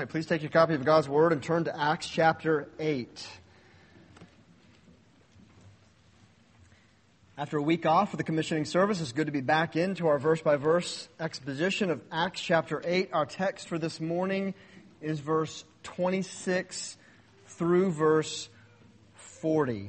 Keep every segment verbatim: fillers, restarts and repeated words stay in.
right, please take your copy of God's Word and turn to Acts chapter eight. After a week off for the commissioning service, it's good to be back into our verse-by-verse exposition of Acts chapter eight. Our text for this morning is verse twenty-six through verse forty.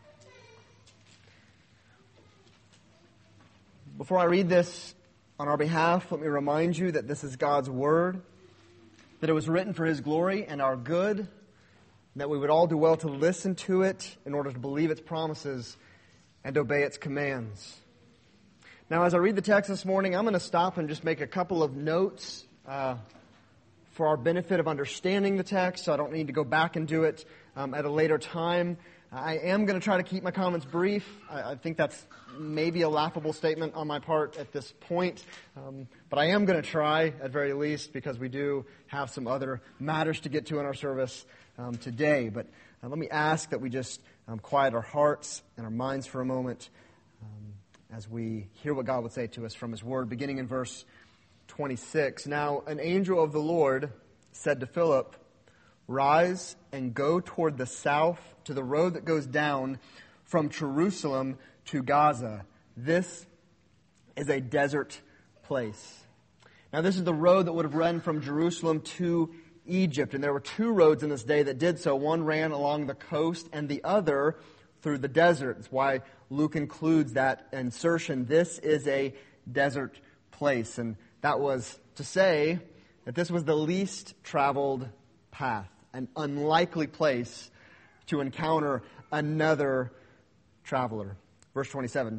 Before I read this on our behalf, let me remind you that this is God's Word, that it was written for His glory and our good, and that we would all do well to listen to it in order to believe its promises and obey its commands. Now, as I read the text this morning, I'm going to stop and just make a couple of notes uh, for our benefit of understanding the text, so I don't need to go back and do it um, at a later time. I am going to try to keep my comments brief. I, I think that's maybe a laughable statement on my part at this point, um, but I am going to try at very least because we do have some other matters to get to in our service um, today. But uh, let me ask that we just um, quiet our hearts and our minds for a moment um, as we hear what God would say to us from His Word, beginning in verse twenty-six. Now, an angel of the Lord said to Philip, "Rise and go toward the south to the road that goes down from Jerusalem to Gaza. This is a desert place." Now, this is the road that would have run from Jerusalem to Egypt. And there were two roads in this day that did so. One ran along the coast and the other through the desert. That's why Luke includes that insertion. This is a desert place. And that was to say that this was the least traveled path, an unlikely place to encounter another traveler. Verse twenty-seven.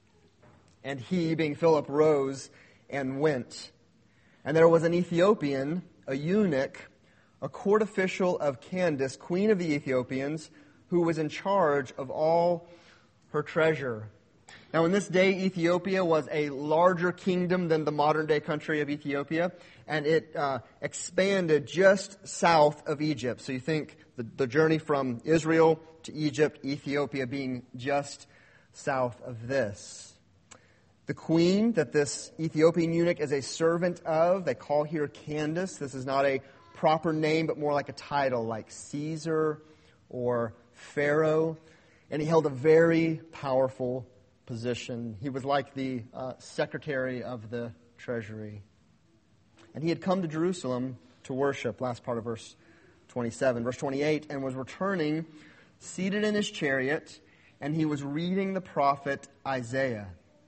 And he, being Philip, rose and went. And there was an Ethiopian, a eunuch, a court official of Candace, queen of the Ethiopians, who was in charge of all her treasure. Now, in this day, Ethiopia was a larger kingdom than the modern-day country of Ethiopia, and it uh, expanded just south of Egypt. So you think the, the journey from Israel to Egypt, Ethiopia being just south of this. The queen that this Ethiopian eunuch is a servant of, they call here Candace. This is not a proper name, but more like a title, like Caesar or Pharaoh. And he held a very powerful position. He was like the uh, secretary of the treasury. And he had come to Jerusalem to worship, last part of verse twenty-seven. Verse twenty-eight, and was returning, seated in his chariot, and he was reading the prophet Isaiah.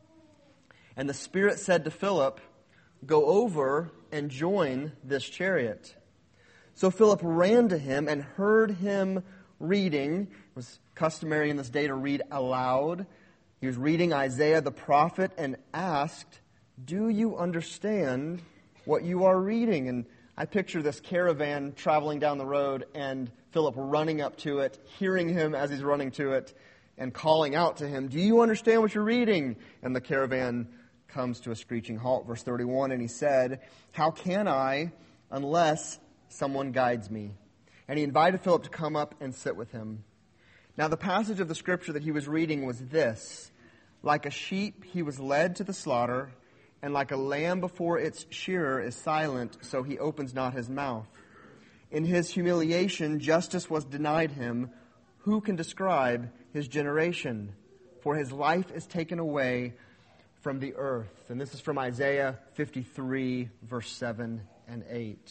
And the Spirit said to Philip, "Go over and join this chariot." So Philip ran to him and heard him reading. It was customary in this day to read aloud. He was reading Isaiah the prophet and asked, "Do you understand what you are reading?" And I picture this caravan traveling down the road and Philip running up to it, hearing him as he's running to it, and calling out to him, "Do you understand what you're reading?" And the caravan comes to a screeching halt. Verse thirty-one, and he said, "How can I unless someone guides me?" And he invited Philip to come up and sit with him. Now the passage of the scripture that he was reading was this: "Like a sheep he was led to the slaughter, and like a lamb before its shearer is silent, so he opens not his mouth. In his humiliation justice was denied him. Who can describe his generation? For his life is taken away from the earth." And this is from Isaiah fifty-three, verse seven and eight.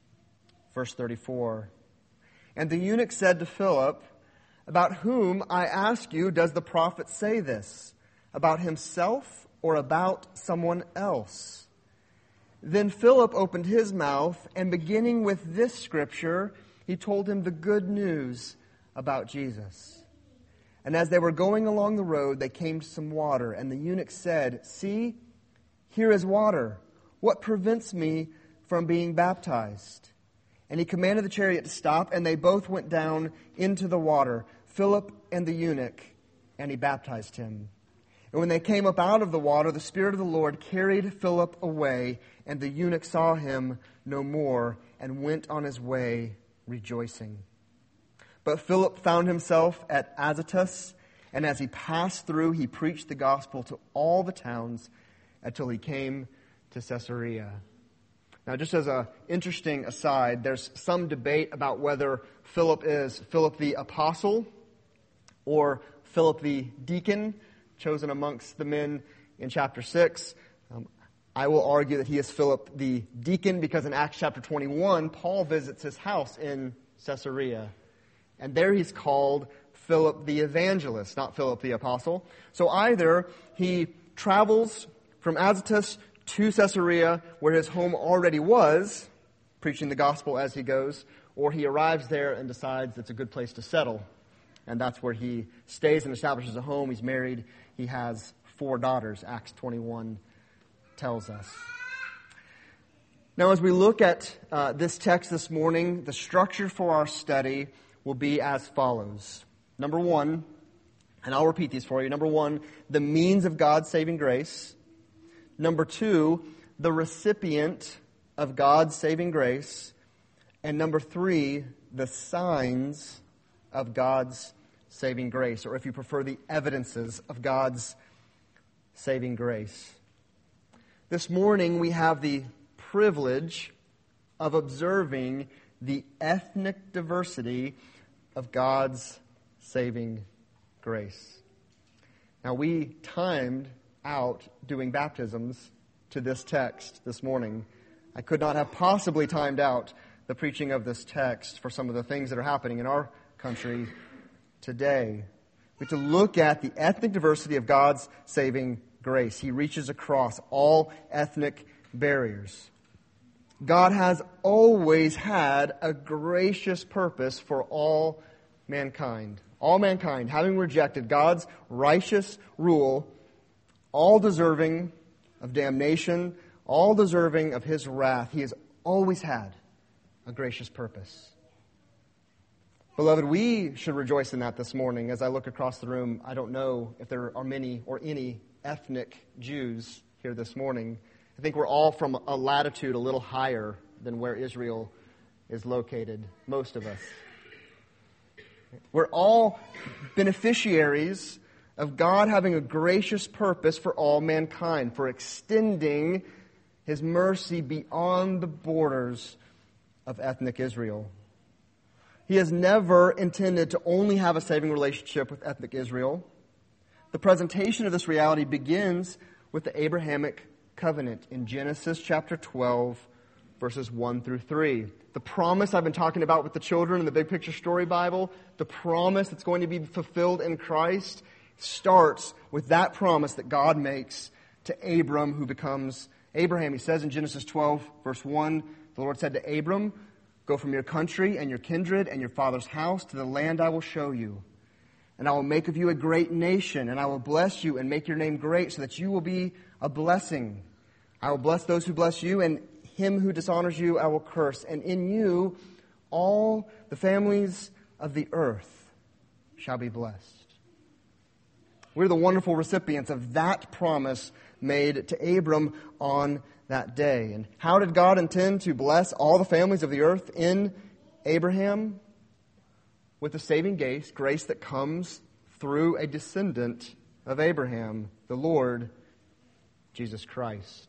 Verse thirty-four. And the eunuch said to Philip, "About whom, I ask you, does the prophet say this? About himself or about someone else?" Then Philip opened his mouth, and beginning with this scripture, he told him the good news about Jesus. And as they were going along the road, they came to some water, and the eunuch said, "See, here is water. What prevents me from being baptized?" And he commanded the chariot to stop, and they both went down into the water, Philip and the eunuch, and he baptized him. And when they came up out of the water, the Spirit of the Lord carried Philip away, and the eunuch saw him no more, and went on his way rejoicing. But Philip found himself at Azotus, and as he passed through, he preached the gospel to all the towns until he came to Caesarea. Now, just as an interesting aside, there's some debate about whether Philip is Philip the Apostle or Philip the Deacon, chosen amongst the men in chapter six. Um, I will argue that he is Philip the Deacon because in Acts chapter twenty-one, Paul visits his house in Caesarea. And there he's called Philip the Evangelist, not Philip the Apostle. So either he travels from Azotus to Caesarea, where his home already was, preaching the gospel as he goes, or he arrives there and decides it's a good place to settle. And that's where he stays and establishes a home. He's married. He has four daughters, Acts twenty-one tells us. Now, as we look at uh, this text this morning, the structure for our study will be as follows. Number one, and I'll repeat these for you. Number one, the means of God's saving grace. Number two, the recipient of God's saving grace. And number three, the signs of God's saving grace, or if you prefer, the evidences of God's saving grace. This morning we have the privilege of observing the ethnic diversity of God's saving grace. Now, we timed out doing baptisms to this text this morning. I could not have possibly timed out the preaching of this text for some of the things that are happening in our country today. We have to look at the ethnic diversity of God's saving grace. He reaches across all ethnic barriers. God has always had a gracious purpose for all mankind. All mankind, having rejected God's righteous rule, all deserving of damnation, all deserving of His wrath, He has always had a gracious purpose. Beloved, we should rejoice in that this morning. As I look across the room, I don't know if there are many or any ethnic Jews here this morning. I think we're all from a latitude a little higher than where Israel is located, most of us. We're all beneficiaries of God having a gracious purpose for all mankind, for extending His mercy beyond the borders of ethnic Israel. He has never intended to only have a saving relationship with ethnic Israel. The presentation of this reality begins with the Abrahamic covenant in Genesis chapter twelve, verses one through three. The promise I've been talking about with the children in the Big Picture Story Bible, the promise that's going to be fulfilled in Christ, starts with that promise that God makes to Abram, who becomes Abraham. He says in Genesis twelve, verse one, the Lord said to Abram, "Go from your country and your kindred and your father's house to the land I will show you. And I will make of you a great nation, and I will bless you and make your name great so that you will be a blessing. I will bless those who bless you, and him who dishonors you I will curse. And in you all the families of the earth shall be blessed." We're the wonderful recipients of that promise made to Abram on that day. And how did God intend to bless all the families of the earth in Abraham? With the saving grace, grace that comes through a descendant of Abraham, the Lord Jesus Christ.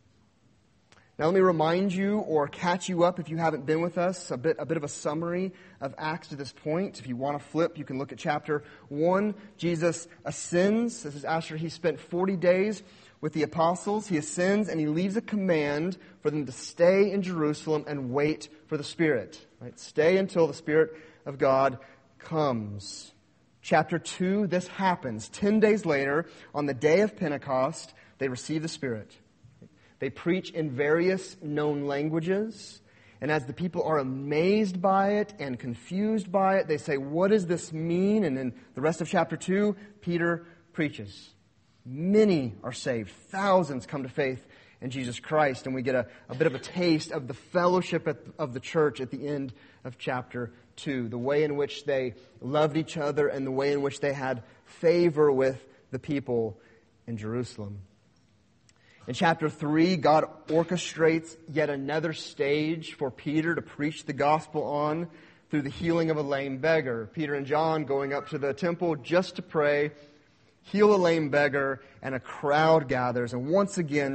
Now let me remind you or catch you up if you haven't been with us, a bit, a bit of a summary of Acts to this point. If you want to flip, you can look at chapter one. Jesus ascends. This is after he spent forty days with the apostles. He ascends and he leaves a command for them to stay in Jerusalem and wait for the Spirit. Right? Stay until the Spirit of God comes. Chapter two, this happens. Ten days later, on the day of Pentecost, they receive the Spirit. They preach in various known languages. And as the people are amazed by it and confused by it, they say, "What does this mean?" And in the rest of chapter two, Peter preaches. Many are saved. Thousands come to faith in Jesus Christ. And we get a, a bit of a taste of the fellowship at, of the church at the end of chapter two. The way in which they loved each other and the way in which they had favor with the people in Jerusalem. In chapter three, God orchestrates yet another stage for Peter to preach the gospel on through the healing of a lame beggar. Peter and John going up to the temple just to pray, heal a lame beggar, and a crowd gathers. And once again,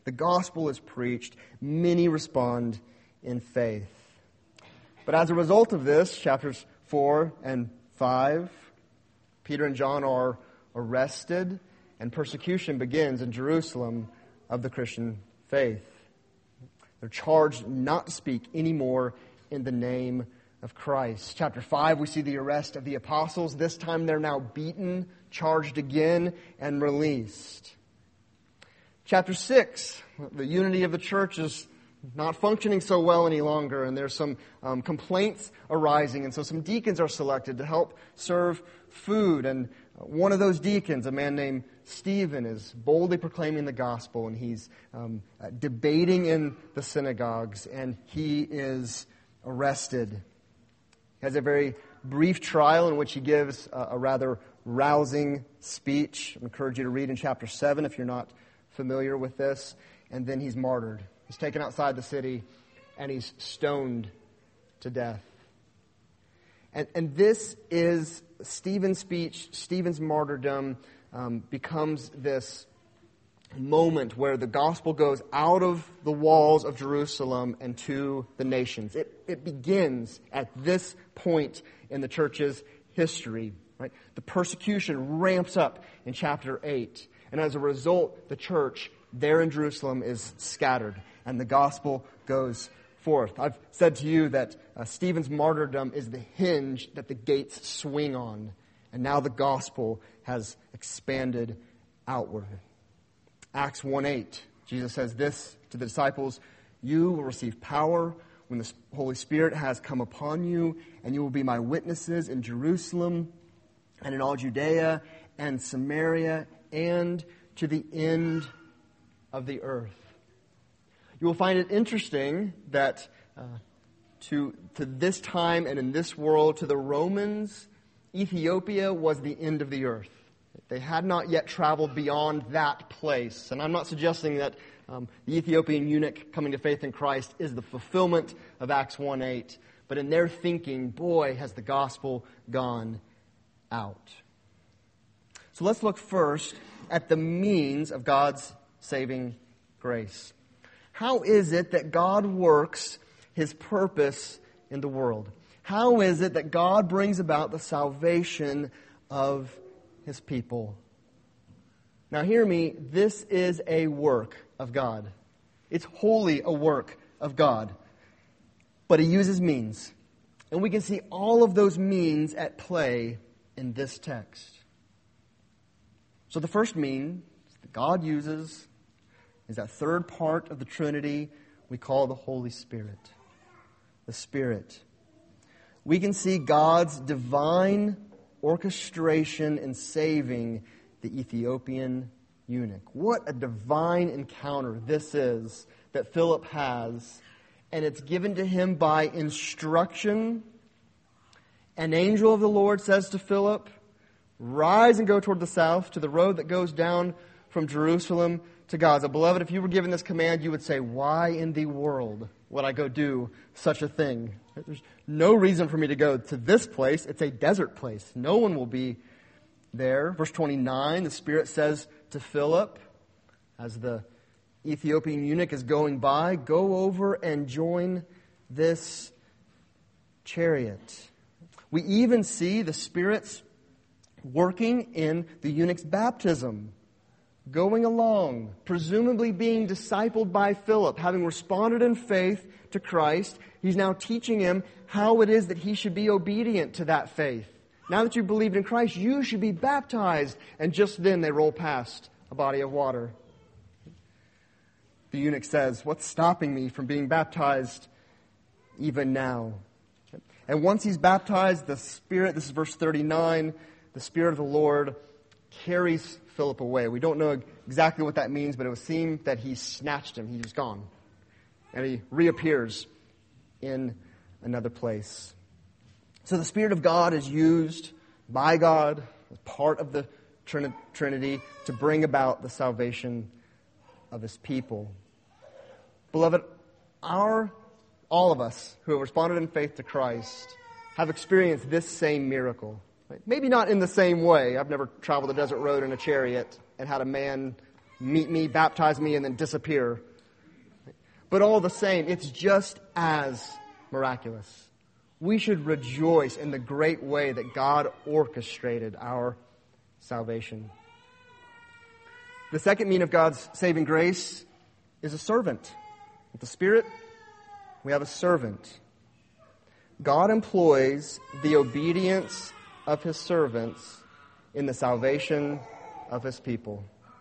The gospel is preached. Many respond in faith. But as a result of this, chapters four and five, Peter and John are arrested, and persecution begins in Jerusalem of the Christian faith. They're charged not to speak anymore in the name of Christ. Chapter five, we see the arrest of the apostles. This time they're now beaten, charged again, and released. Chapter six, the unity of the church is not functioning so well any longer, and there's some um, complaints arising, and so some deacons are selected to help serve food. And one of those deacons, a man named Stephen, is boldly proclaiming the gospel, and he's um, uh, debating in the synagogues, and he is arrested. He has a very brief trial in which he gives a, a rather rousing speech. I encourage you to read in chapter seven if you're not familiar with this. And then he's martyred. He's taken outside the city, and he's stoned to death. And, and this is Stephen's speech, Stephen's martyrdom um, becomes this moment where the gospel goes out of the walls of Jerusalem and to the nations. It, it begins at this point in the church's history. Right? The persecution ramps up in chapter eight. And as a result, the church there in Jerusalem is scattered, and the gospel goes forth. I've said to you that uh, Stephen's martyrdom is the hinge that the gates swing on, and now the gospel has expanded outward. Acts one eight, Jesus says this to the disciples, "You will receive power when the Holy Spirit has come upon you, and you will be my witnesses in Jerusalem and in all Judea and Samaria and to the end of the earth." You will find it interesting that uh, to, to this time and in this world, to the Romans, Ethiopia was the end of the earth. They had not yet traveled beyond that place. And I'm not suggesting that um, the Ethiopian eunuch coming to faith in Christ is the fulfillment of Acts one eight. But in their thinking, boy, has the gospel gone out. So let's look first at the means of God's saving grace. How is it that God works His purpose in the world? How is it that God brings about the salvation of His people? Now hear me, this is a work of God. It's wholly a work of God. But He uses means. And we can see all of those means at play in this text. So the first means that God uses is that third part of the Trinity we call the Holy Spirit. The Spirit. We can see God's divine orchestration in saving the Ethiopian eunuch. What a divine encounter this is that Philip has. And it's given to him by instruction. An angel of the Lord says to Philip, "Rise and go toward the south to the road that goes down from Jerusalem to Gaza." Beloved, if you were given this command, you would say, "Why in the world would I go do such a thing? There's no reason for me to go to this place. It's a desert place. No one will be there." Verse twenty-nine, the Spirit says to Philip, as the Ethiopian eunuch is going by, "Go over and join this chariot." We even see the Spirit's working in the eunuch's baptism, going along, presumably being discipled by Philip, having responded in faith to Christ. He's now teaching him how it is that he should be obedient to that faith. Now that you've believed in Christ, you should be baptized. And just then they roll past a body of water. The eunuch says, "What's stopping me from being baptized even now?" And once he's baptized, the Spirit, this is verse thirty-nine, the Spirit of the Lord carries Philip away. We don't know exactly what that means, but it would seem that he snatched him. He's gone. And he reappears in another place. So the Spirit of God is used by God as part of the Trinity to bring about the salvation of His people. Beloved, our, all of us who have responded in faith to Christ have experienced this same miracle. Right? Maybe not in the same way. I've never traveled a desert road in a chariot and had a man meet me, baptize me, and then disappear. But all the same, it's just as miraculous. We should rejoice in the great way that God orchestrated our salvation. The second meaning of God's saving grace is a servant. With the Spirit, we have a servant. God employs the obedience of His servants in the salvation of His people.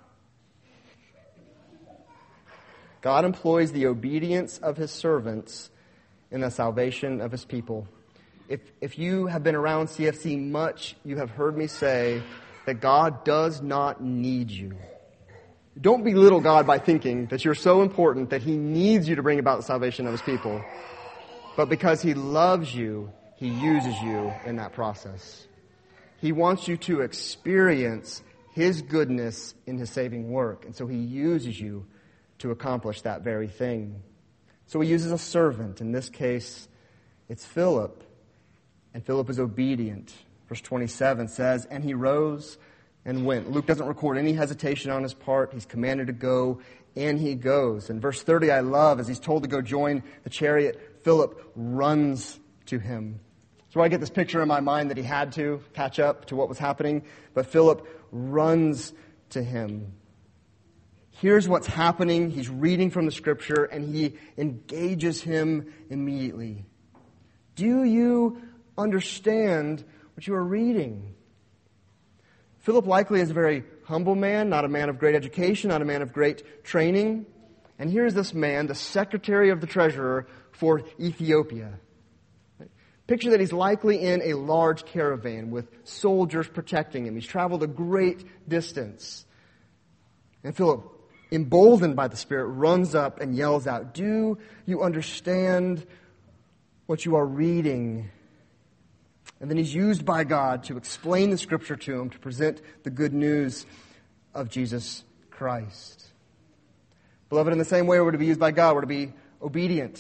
God employs the obedience of His servants in the salvation of His people. If, if you have been around C F C much, you have heard me say that God does not need you. Don't belittle God by thinking that you're so important that He needs you to bring about the salvation of His people. But because He loves you, He uses you in that process. He wants you to experience His goodness in His saving work. And so He uses you to accomplish that very thing. So He uses a servant. In this case, it's Philip. And Philip is obedient. Verse twenty-seven says, and he rose and went. Luke doesn't record any hesitation on his part. He's commanded to go, and he goes. And verse thirty I love, as he's told to go join the chariot, Philip runs to him. So I get this picture in my mind that he had to catch up to what was happening. But Philip runs to him. Here's what's happening. He's reading from the Scripture, and he engages him immediately. Do you understand what you are reading? Philip likely is a very humble man, not a man of great education, not a man of great training. And here's this man, the secretary of the treasurer for Ethiopia. Picture that he's likely in a large caravan with soldiers protecting him. He's traveled a great distance. And Philip, emboldened by the Spirit, runs up and yells out, do you understand what you are reading? And then he's used by God to explain the Scripture to him, to present the good news of Jesus Christ. Beloved, in the same way we're to be used by God, we're to be obedient.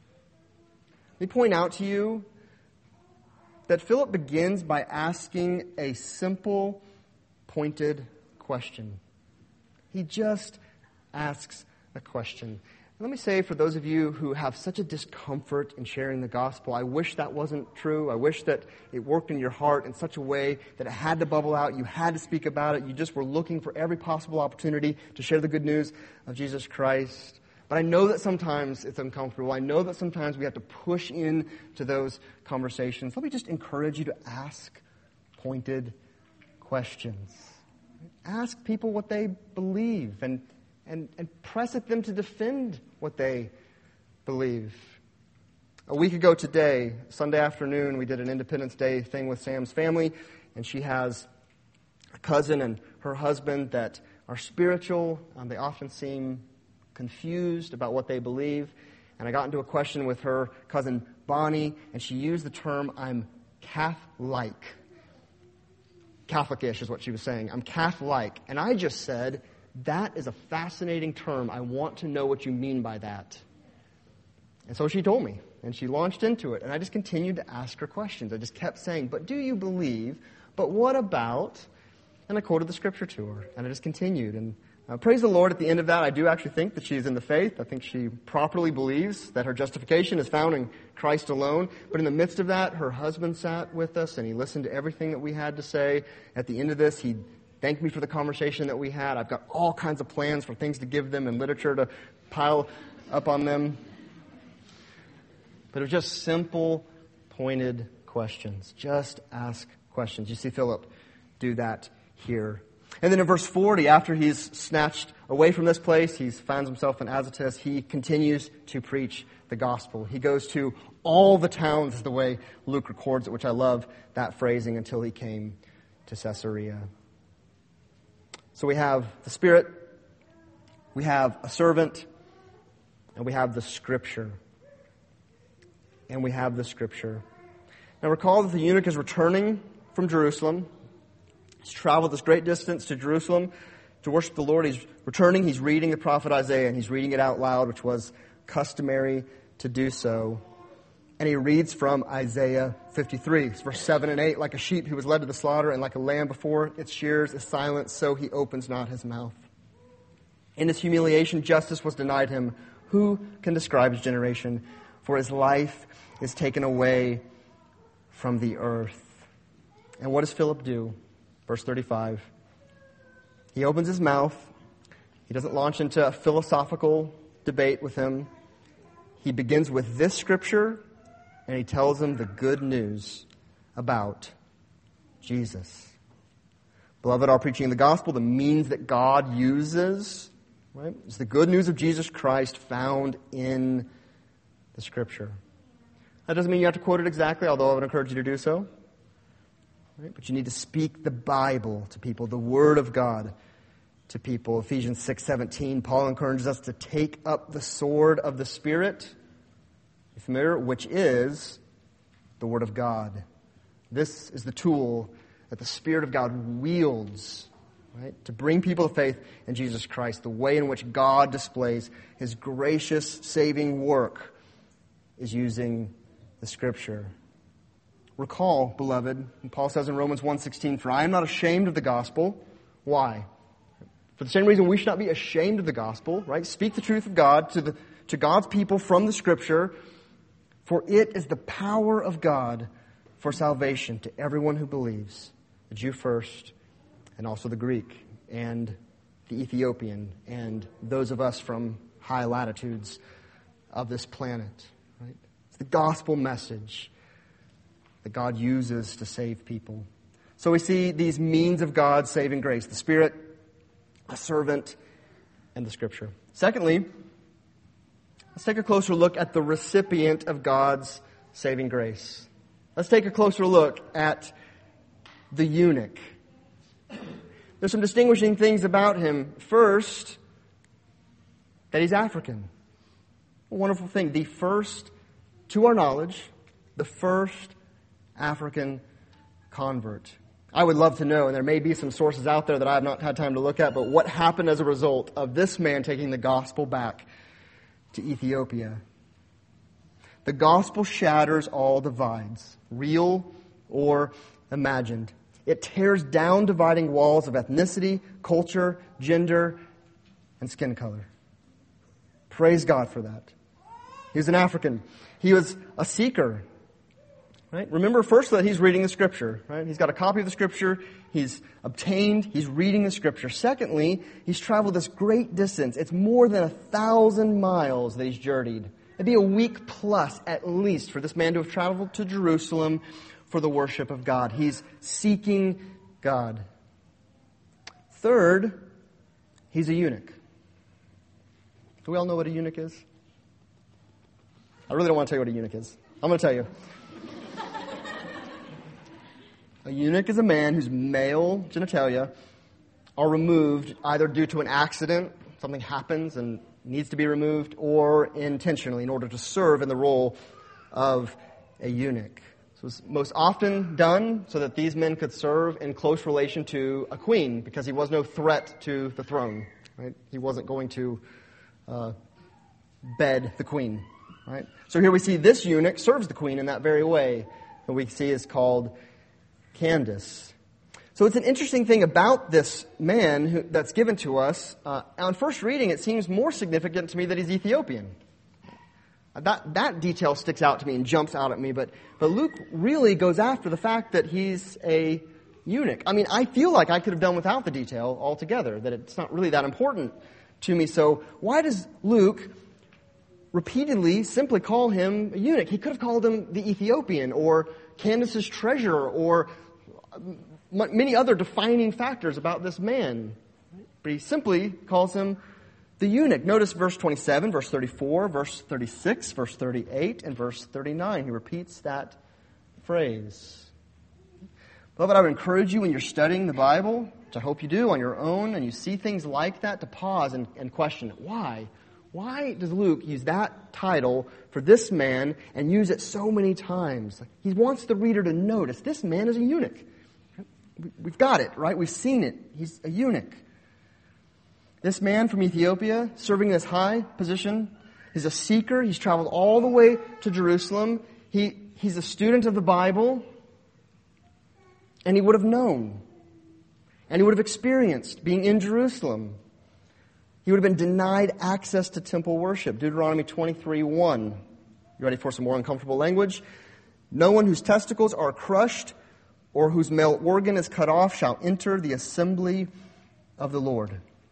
Let me point out to you that Philip begins by asking a simple, pointed question. He just asks a question. Let me say, for those of you who have such a discomfort in sharing the gospel, I wish that wasn't true. I wish that it worked in your heart in such a way that it had to bubble out. You had to speak about it. You just were looking for every possible opportunity to share the good news of Jesus Christ. But I know that sometimes it's uncomfortable. I know that sometimes we have to push in to those conversations. Let me just encourage you to ask pointed questions. Ask people what they believe and And, and press at them to defend what they believe. A week ago today, Sunday afternoon, we did an Independence Day thing with Sam's family, and she has a cousin and her husband that are spiritual. Um, they often seem confused about what they believe. And I got into a question with her cousin Bonnie, and she used the term, I'm Catholic. Catholic-ish is what she was saying. I'm Catholic. And I just said, that is a fascinating term. I want to know what you mean by that. And so she told me, and she launched into it. And I just continued to ask her questions. I just kept saying, but do you believe? But what about? And I quoted the Scripture to her, and I just continued. And uh, praise the Lord, at the end of that, I do actually think that she's in the faith. I think she properly believes that her justification is found in Christ alone. But in the midst of that, her husband sat with us, and he listened to everything that we had to say. At the end of this, he thanked me for the conversation that we had. I've got all kinds of plans for things to give them and literature to pile up on them. But it was just simple, pointed questions. Just ask questions. You see Philip do that here. And then in verse forty, after he's snatched away from this place, he finds himself in Azotus, he continues to preach the gospel. He goes to all the towns, is the way Luke records it, which I love that phrasing, until he came to Caesarea. So we have the Spirit, we have a servant, and we have the Scripture. And we have the Scripture. Now recall that the eunuch is returning from Jerusalem. He's traveled this great distance to Jerusalem to worship the Lord. He's returning, he's reading the prophet Isaiah, and he's reading it out loud, which was customary to do so. And he reads from Isaiah fifty-three. It's verse seven and eight. Like a sheep who was led to the slaughter, and like a lamb before its shears is silent, so he opens not his mouth. In his humiliation, justice was denied him. Who can describe his generation? For his life is taken away from the earth. And what does Philip do? Verse thirty-five. He opens his mouth. He doesn't launch into a philosophical debate with him. He begins with this scripture, and he tells him the good news about Jesus. Beloved, our preaching of the gospel, the means that God uses, right, is the good news of Jesus Christ found in the scripture. That doesn't mean you have to quote it exactly, although I would encourage you to do so. Right? But you need to speak the Bible to people, the Word of God to people. Ephesians six seventeen, Paul encourages us to take up the sword of the Spirit, you familiar, which is the Word of God. This is the tool that the Spirit of God wields, right, to bring people to faith in Jesus Christ, the way in which God displays His gracious saving work is using the Scripture. Recall, beloved, and Paul says in Romans one sixteen, for I am not ashamed of the gospel. Why? For the same reason we should not be ashamed of the gospel, right? Speak the truth of God to the to God's people from the Scripture, for it is the power of God for salvation to everyone who believes, the Jew first, and also the Greek, and the Ethiopian, and those of us from high latitudes of this planet, right? It's the gospel message that God uses to save people. So we see these means of God's saving grace, the Spirit, a servant, and the Scripture. Secondly, let's take a closer look at the recipient of God's saving grace. Let's take a closer look at the eunuch. There's some distinguishing things about him. First, that he's African. A wonderful thing. The first, to our knowledge, the first African convert. I would love to know, and there may be some sources out there that I have not had time to look at, but what happened as a result of this man taking the gospel back to Ethiopia? The gospel shatters all divides, real or imagined. It tears down dividing walls of ethnicity, culture, gender, and skin color. Praise God for that. He was an African. He was a seeker. Right? Remember first that he's reading the Scripture. Right? He's got a copy of the Scripture. He's obtained. He's reading the Scripture. Secondly, he's traveled this great distance. It's more than a thousand miles that he's journeyed. It'd be a week plus at least for this man to have traveled to Jerusalem for the worship of God. He's seeking God. Third, he's a eunuch. Do we all know what a eunuch is? I really don't want to tell you what a eunuch is. I'm going to tell you. A eunuch is a man whose male genitalia are removed either due to an accident, something happens and needs to be removed, or intentionally in order to serve in the role of a eunuch. So it was most often done so that these men could serve in close relation to a queen, because he was no threat to the throne. Right? He wasn't going to uh, bed the queen. Right? So here we see this eunuch serves the queen in that very way that we see is called Candace. So it's an interesting thing about this man who, that's given to us. Uh, on first reading, it seems more significant to me that he's Ethiopian. That that detail sticks out to me and jumps out at me, but but Luke really goes after the fact that he's a eunuch. I mean, I feel like I could have done without the detail altogether, that it's not really that important to me. So why does Luke repeatedly simply call him a eunuch? He could have called him the Ethiopian or Candace's treasurer or many other defining factors about this man. But he simply calls him the eunuch. Notice verse twenty-seven, verse thirty-four, verse thirty-six, verse thirty-eight, and verse thirty-nine. He repeats that phrase. Beloved, I would encourage you when you're studying the Bible, which I hope you do on your own, and you see things like that, to pause and, and question it. Why? Why does Luke use that title for this man and use it so many times? He wants the reader to notice this man is a eunuch. We've got it, right? We've seen it. He's a eunuch. This man from Ethiopia, serving this high position, is a seeker. He's traveled all the way to Jerusalem. He, he's a student of the Bible. And he would have known. And he would have experienced being in Jerusalem. He would have been denied access to temple worship. Deuteronomy twenty-three one. You ready for some more uncomfortable language? No one whose testicles are crushed or whose male organ is cut off shall enter the assembly of the Lord.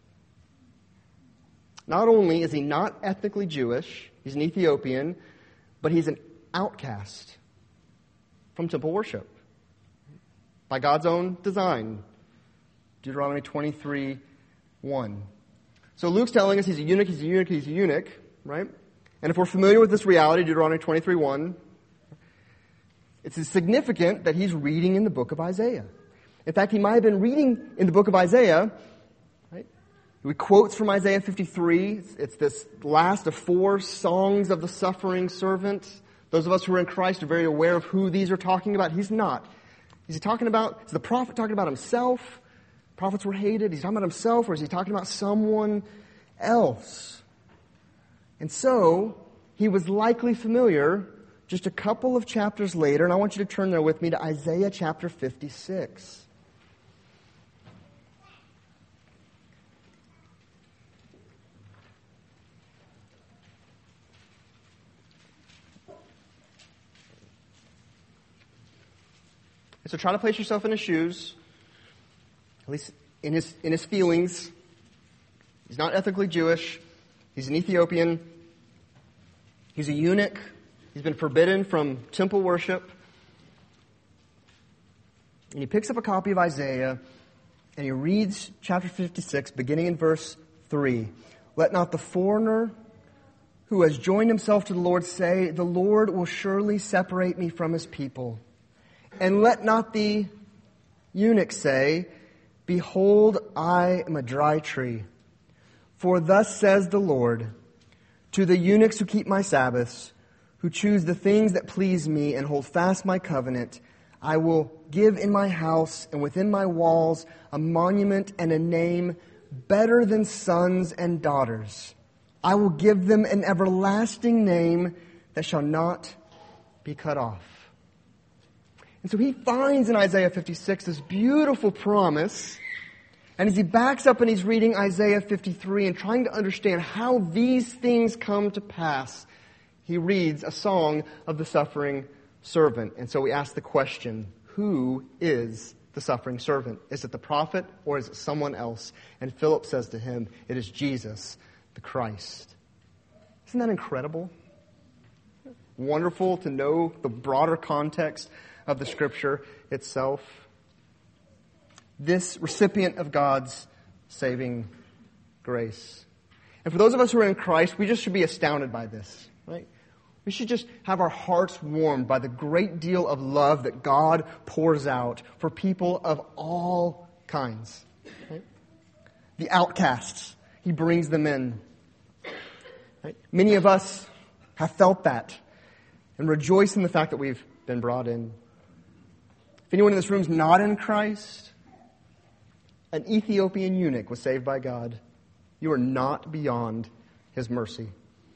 Not only is he not ethnically Jewish, he's an Ethiopian, but he's an outcast from temple worship by God's own design. Deuteronomy twenty-three one. So Luke's telling us he's a eunuch, he's a eunuch, he's a eunuch, right? And if we're familiar with this reality, Deuteronomy twenty-three one, it's significant that he's reading in the book of Isaiah. In fact, he might have been reading in the book of Isaiah, right? He quotes from Isaiah fifty-three. It's, it's this last of four songs of the suffering servant. Those of us who are in Christ are very aware of who these are talking about. He's not. Is he talking about, is the prophet talking about himself? Prophets were hated. He's talking about himself, or is he talking about someone else? And so, he was likely familiar just a couple of chapters later, and I want you to turn there with me to Isaiah chapter fifty-six. So try to place yourself in his shoes, at least in his in his feelings. He's not ethnically Jewish. He's an Ethiopian. He's a eunuch. He's been forbidden from temple worship. And he picks up a copy of Isaiah and he reads chapter fifty-six, beginning in verse three. Let not the foreigner who has joined himself to the Lord say, the Lord will surely separate me from his people. And let not the eunuch say, behold, I am a dry tree. For thus says the Lord, to the eunuchs who keep my Sabbaths, who choose the things that please me and hold fast my covenant, I will give in my house and within my walls a monument and a name better than sons and daughters. I will give them an everlasting name that shall not be cut off. And so he finds in Isaiah fifty-six this beautiful promise. And as he backs up and he's reading Isaiah fifty-three and trying to understand how these things come to pass, he reads a song of the suffering servant. And so we ask the question, who is the suffering servant? Is it the prophet or is it someone else? And Philip says to him, it is Jesus, the Christ. Isn't that incredible? Wonderful to know the broader context of the Scripture itself. This recipient of God's saving grace. And for those of us who are in Christ, we just should be astounded by this, right? We should just have our hearts warmed by the great deal of love that God pours out for people of all kinds. Right? The outcasts, He brings them in. Right? Many of us have felt that and rejoice in the fact that we've been brought in. If anyone in this room is not in Christ, an Ethiopian eunuch was saved by God. You are not beyond His mercy.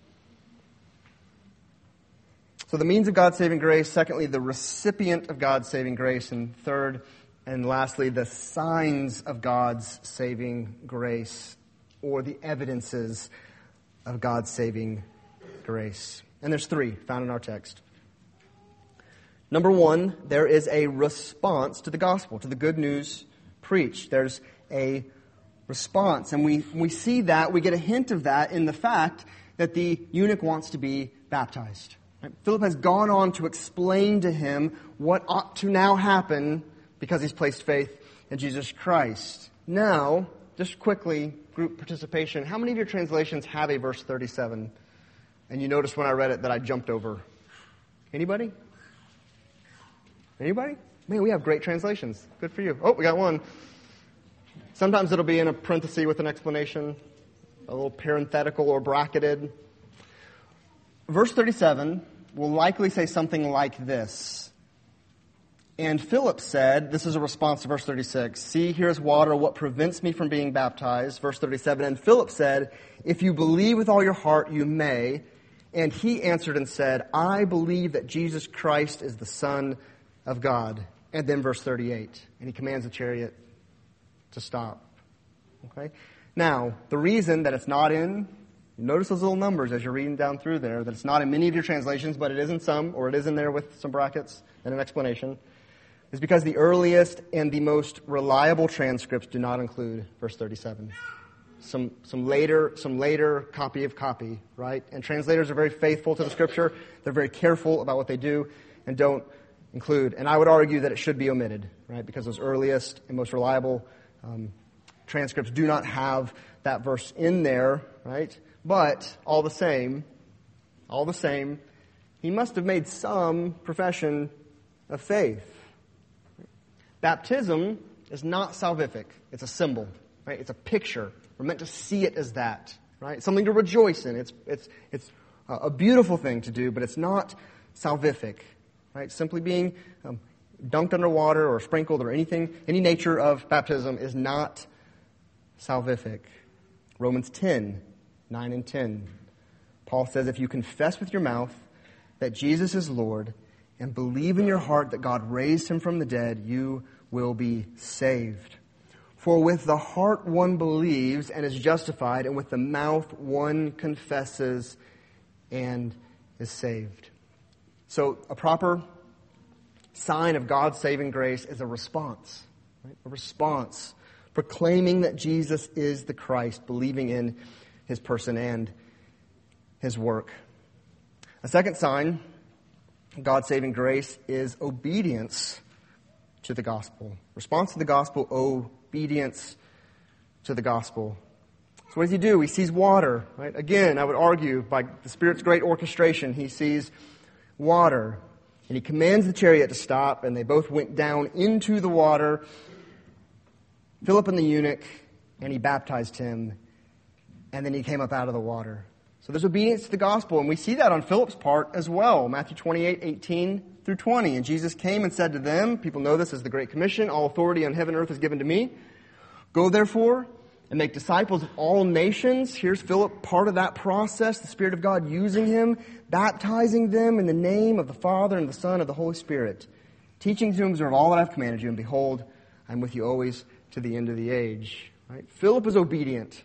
So the means of God's saving grace. Secondly, the recipient of God's saving grace. And third and lastly, the signs of God's saving grace, or the evidences of God's saving grace. And there's three found in our text. Number one, there is a response to the gospel, to the good news preached. There's a response. And we, we see that, we get a hint of that in the fact that the eunuch wants to be baptized. Right? Philip has gone on to explain to him what ought to now happen because he's placed faith in Jesus Christ. Now, just quickly, group participation. How many of your translations have a verse thirty-seven? And you noticed when I read it that I jumped over. Anybody? Anybody? Man, we have great translations. Good for you. Oh, we got one. Sometimes it'll be in a parenthesis with an explanation, a little parenthetical or bracketed. Verse thirty-seven will likely say something like this. And Philip said, this is a response to verse thirty-six, see, here's water, what prevents me from being baptized? Verse thirty-seven, and Philip said, if you believe with all your heart, you may. And he answered and said, I believe that Jesus Christ is the Son of God. And then verse thirty-eight, and he commands the chariot to stop. Okay? Now, the reason that it's not in, notice those little numbers as you're reading down through there, that it's not in many of your translations, but it is in some, or it is in there with some brackets and an explanation, is because the earliest and the most reliable transcripts do not include verse thirty-seven. Some some later some later copy of copy, right? And translators are very faithful to the Scripture. They're very careful about what they do and don't include. And I would argue that it should be omitted, right? Because those earliest and most reliable um, transcripts do not have that verse in there, right? But all the same, all the same, he must have made some profession of faith. Baptism is not salvific. It's a symbol, right? It's a picture. We're meant to see it as that, right? Something to rejoice in. It's it's it's a beautiful thing to do, but it's not salvific, right? Simply being um, dunked underwater or sprinkled or anything, any nature of baptism is not salvific. Romans ten, nine and ten. Paul says, if you confess with your mouth that Jesus is Lord and believe in your heart that God raised him from the dead, you will be saved. For with the heart one believes and is justified, and with the mouth one confesses and is saved. So a proper sign of God's saving grace is a response, right? A response, proclaiming that Jesus is the Christ, believing in his person and his work. A second sign of God's saving grace is obedience to the gospel. Response to the gospel, obedience to the gospel. So what does he do? He sees water, right? Again, I would argue by the Spirit's great orchestration, he sees water. And he commands the chariot to stop, and they both went down into the water, Philip and the eunuch, and he baptized him, and then he came up out of the water. So there's obedience to the gospel, and we see that on Philip's part as well. Matthew twenty-eight, eighteen through twenty. And Jesus came and said to them, people know this as the Great Commission, all authority on heaven and earth is given to me. Go therefore and make disciples of all nations. Here's Philip, part of that process, the Spirit of God using him, baptizing them in the name of the Father and the Son and the Holy Spirit, teaching to observe all that I've commanded you, and behold, I'm with you always to the end of the age. Right? Philip is obedient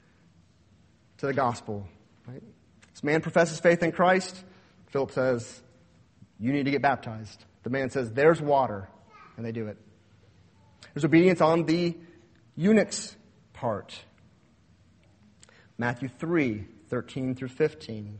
to the gospel. Right? This man professes faith in Christ. Philip says, you need to get baptized. The man says, there's water. And they do it. There's obedience on the eunuch's part. Matthew three, thirteen through fifteen.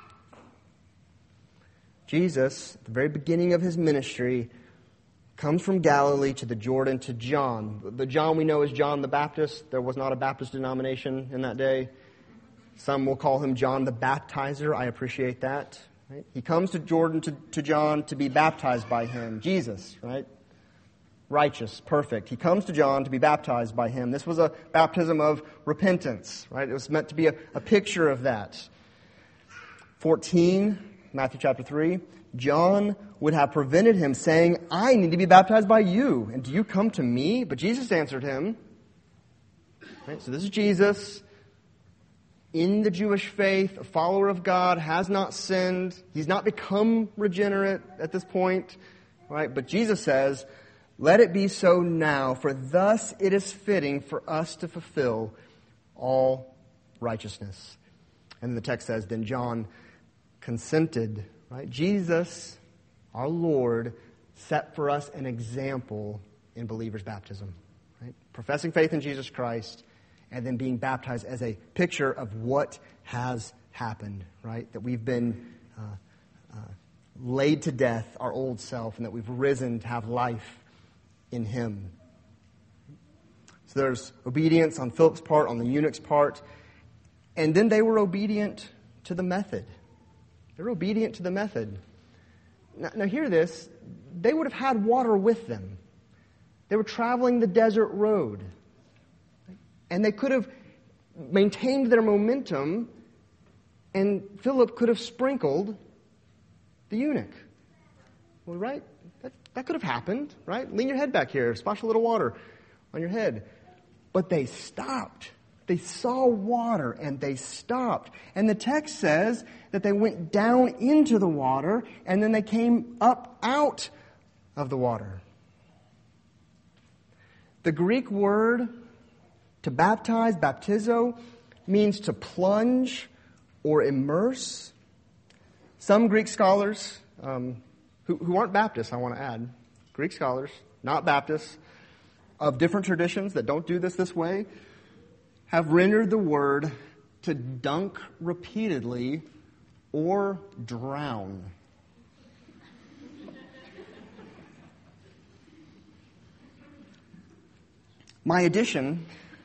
Jesus, at the very beginning of his ministry, comes from Galilee to the Jordan to John. The John we know as John the Baptist. There was not a Baptist denomination in that day. Some will call him John the Baptizer. I appreciate that. Right? He comes to Jordan to, to John to be baptized by him. Jesus, right? Righteous, perfect. He comes to John to be baptized by him. This was a baptism of repentance, right? It was meant to be a, a picture of that. fourteen, Matthew chapter three. John would have prevented him, saying, I need to be baptized by you, and do you come to me? But Jesus answered him. Right? So this is Jesus, in the Jewish faith, a follower of God, has not sinned. He's not become regenerate at this point. Right? But Jesus says, let it be so now, for thus it is fitting for us to fulfill all righteousness. And the text says, then John consented. Right? Jesus, our Lord, set for us an example in believers' baptism. Right? Professing faith in Jesus Christ, and then being baptized as a picture of what has happened, right? That we've been uh, uh, laid to death, our old self, and that we've risen to have life in him. So there's obedience on Philip's part, on the eunuch's part, and then they were obedient to the method. They were obedient to the method. Now, now hear this. They would have had water with them. They were traveling the desert road. And they could have maintained their momentum, and Philip could have sprinkled the eunuch. Well, right? That, that could have happened, right? Lean your head back here, splash a little water on your head. But they stopped. They saw water, and they stopped. And the text says that they went down into the water, and then they came up out of the water. The Greek word To baptize, baptizo, means to plunge or immerse. Some Greek scholars, um, who, who aren't Baptists, I want to add, Greek scholars, not Baptists, of different traditions that don't do this this way, have rendered the word to dunk repeatedly or drown. My addition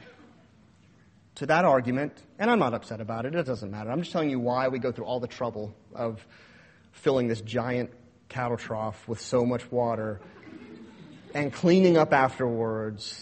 to that argument, and I'm not upset about it, it doesn't matter. I'm just telling you why we go through all the trouble of filling this giant cattle trough with so much water and cleaning up afterwards.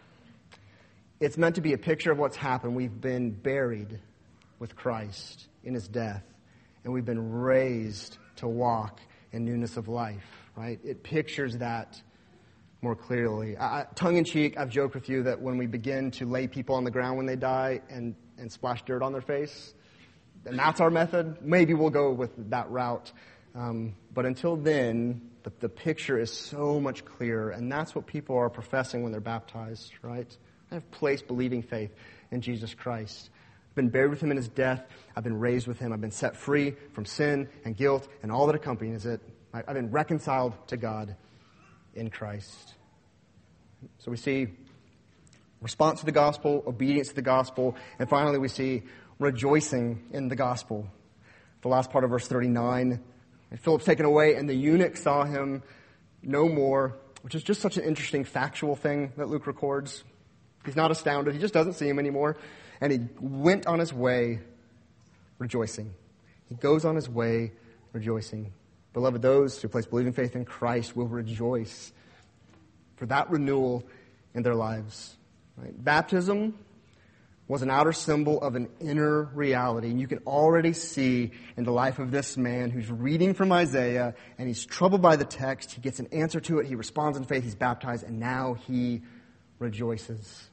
It's meant to be a picture of what's happened. We've been buried with Christ in his death, and we've been raised to walk in newness of life, right? It pictures that more clearly. I, tongue-in-cheek, I've joked with you that when we begin to lay people on the ground when they die and, and splash dirt on their face, and that's our method, maybe we'll go with that route. Um, but until then, the, the picture is so much clearer, and that's what people are professing when they're baptized, right? I have placed believing faith in Jesus Christ. I've been buried with him in his death. I've been raised with him. I've been set free from sin and guilt and all that accompanies it. I've been reconciled to God in Christ. So we see response to the gospel, obedience to the gospel, and finally we see rejoicing in the gospel. The last part of verse thirty-nine, and Philip's taken away, and the eunuch saw him no more, which is just such an interesting factual thing that Luke records. He's not astounded. He just doesn't see him anymore. And he went on his way rejoicing. He goes on his way rejoicing. Beloved, those who place believing faith in Christ will rejoice for that renewal in their lives. Right? Baptism was an outer symbol of an inner reality. And you can already see in the life of this man who's reading from Isaiah, and he's troubled by the text. He gets an answer to it. He responds in faith. He's baptized, and now he rejoices.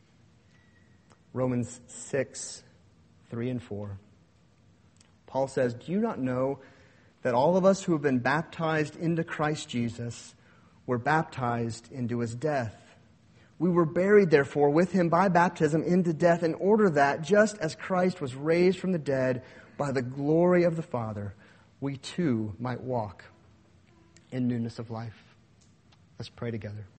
Romans six, three and four. Paul says, "Do you not know that all of us who have been baptized into Christ Jesus were baptized into his death? We were buried, therefore, with him by baptism into death, in order that, just as Christ was raised from the dead by the glory of the Father, we too might walk in newness of life." Let's pray together.